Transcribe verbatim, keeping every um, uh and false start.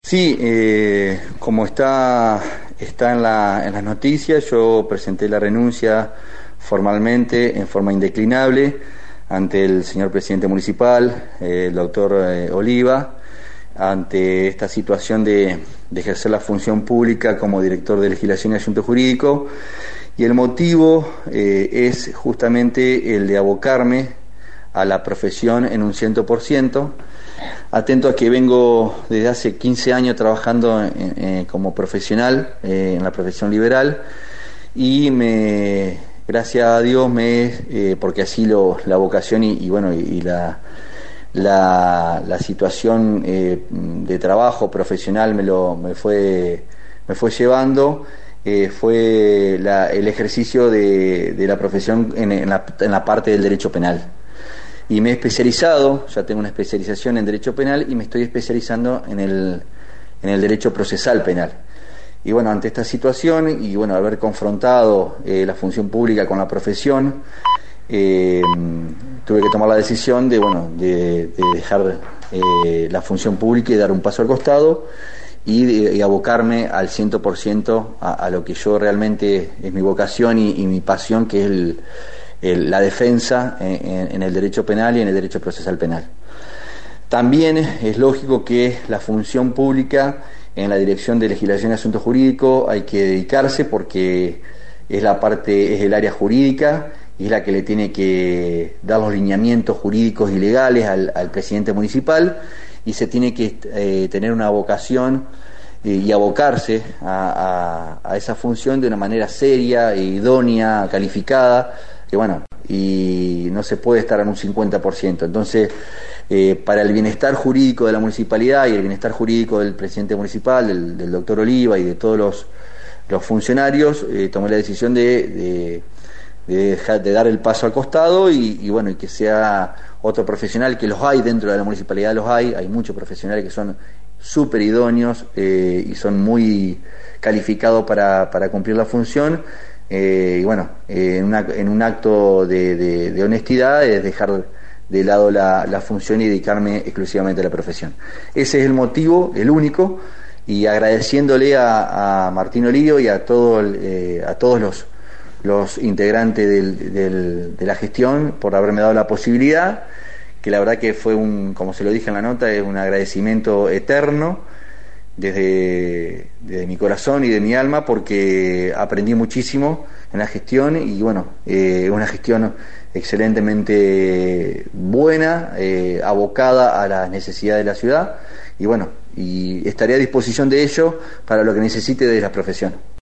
Sí, eh, como está, está en, la, en las noticias, yo presenté la renuncia formalmente, en forma indeclinable, ante el señor presidente municipal, eh, el doctor eh, Oliva, ante esta situación de, de ejercer la función pública como director de legislación y asunto jurídico, y el motivo eh, es justamente el de abocarme a la profesión en un cien por ciento, atento a que vengo desde hace quince años trabajando en, en, como profesional eh, en la profesión liberal, y me, gracias a Dios, me eh, porque así lo, la vocación y, y bueno y, y la, la la situación eh, de trabajo profesional me lo me fue me fue llevando. Eh, fue la, el ejercicio de, de la profesión en, en, la, en la parte del derecho penal. Y me he especializado, ya tengo una especialización en derecho penal y me estoy especializando en el, en el derecho procesal penal. Y bueno, ante esta situación y bueno, haber confrontado eh, la función pública con la profesión, eh, tuve que tomar la decisión de, bueno, de, de dejar eh, la función pública y dar un paso al costado y, de, y abocarme al cien por ciento a, a lo que yo realmente es mi vocación y, y mi pasión, que es el El, la defensa en, en el derecho penal y en el derecho procesal penal. También es lógico que la función pública en la Dirección de Legislación y Asunto Jurídico hay que dedicarse, porque es la parte, es el área jurídica y es la que le tiene que dar los lineamientos jurídicos y legales al, al presidente municipal, y se tiene que eh, tener una vocación eh, y abocarse a, a, a esa función de una manera seria, idónea, calificada, que bueno, y no se puede estar en un cincuenta por ciento. Entonces, eh, para el bienestar jurídico de la municipalidad y el bienestar jurídico del presidente municipal, del, del doctor Oliva y de todos los, los funcionarios, eh, tomé la decisión de, de, de, dejar, de dar el paso al costado y, y bueno, y que sea otro profesional, que los hay dentro de la municipalidad, los hay, hay muchos profesionales que son súper idóneos eh, y son muy calificados para, para cumplir la función. Eh, y bueno, eh, en, una, en un acto de, de, de honestidad es dejar de lado la, la función y dedicarme exclusivamente a la profesión. Ese es el motivo, el único, y agradeciéndole a, a Martín Olio y a, todo el, eh, a todos los, los integrantes del, del, de la gestión por haberme dado la posibilidad, que la verdad que fue un, como se lo dije en la nota, es un agradecimiento eterno desde, desde mi corazón y de mi alma, porque aprendí muchísimo en la gestión y bueno, eh, una gestión excelentemente buena, eh, abocada a las necesidades de la ciudad, y bueno, y estaré a disposición de ello para lo que necesite de la profesión.